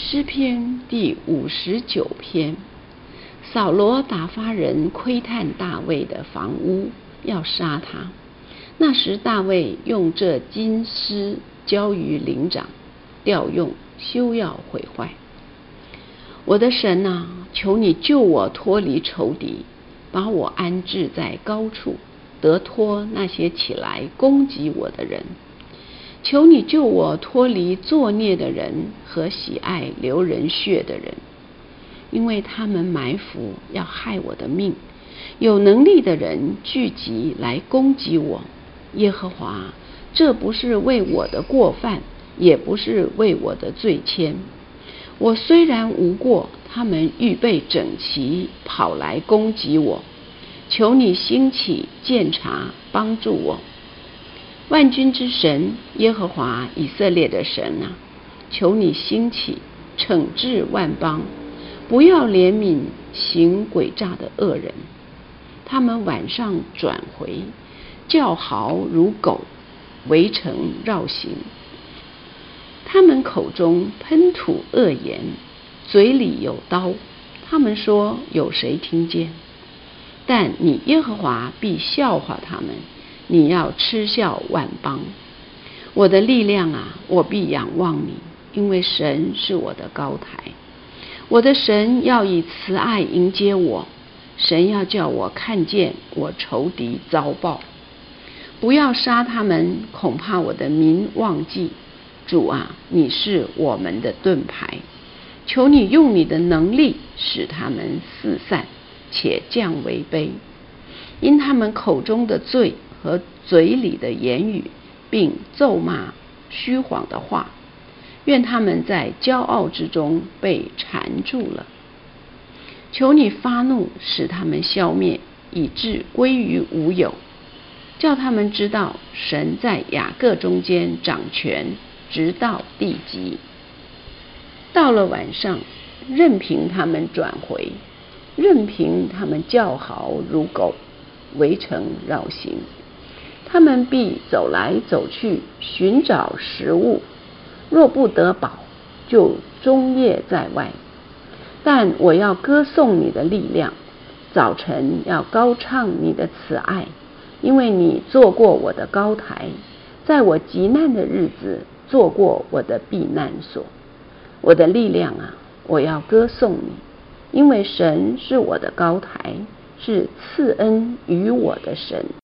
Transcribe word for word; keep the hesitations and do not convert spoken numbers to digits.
诗篇第五十九篇，扫罗打发人窥探大卫的房屋，要杀他。那时大卫用这金丝交于灵长，调用，休要毁坏。我的神啊，求你救我脱离仇敌，把我安置在高处，得脱那些起来攻击我的人。求你救我脱离作孽的人和喜爱流人血的人，因为他们埋伏要害我的命，有能力的人聚集来攻击我。耶和华，这不是为我的过犯，也不是为我的罪愆。我虽然无过，他们预备整齐，跑来攻击我。求你兴起鉴察，帮助我。万军之神耶和华以色列的神啊，求你兴起惩治万邦，不要怜悯行诡诈的恶人。他们晚上转回，叫嚎如狗，围城绕行。他们口中喷吐恶言，嘴里有刀。他们说，有谁听见？但你耶和华必笑话他们，你要嗤笑万邦。我的力量啊，我必仰望你，因为神是我的高台。我的神要以慈爱迎接我，神要叫我看见我仇敌遭报。不要杀他们，恐怕我的民忘记。主啊，你是我们的盾牌，求你用你的能力使他们四散，且降为卑。因他们口中的罪和嘴里的言语，并咒骂虚谎的话，愿他们在骄傲之中被缠住了。求你发怒，使他们消灭，以致归于无有，叫他们知道神在雅各中间掌权，直到地极。到了晚上，任凭他们转回，任凭他们叫嚎如狗，围城绕行。他们必走来走去，寻找食物，若不得饱，就终夜在外。但我要歌颂你的力量，早晨要高唱你的慈爱，因为你做过我的高台，在我急难的日子做过我的避难所。我的力量啊，我要歌颂你，因为神是我的高台，是赐恩于我的神。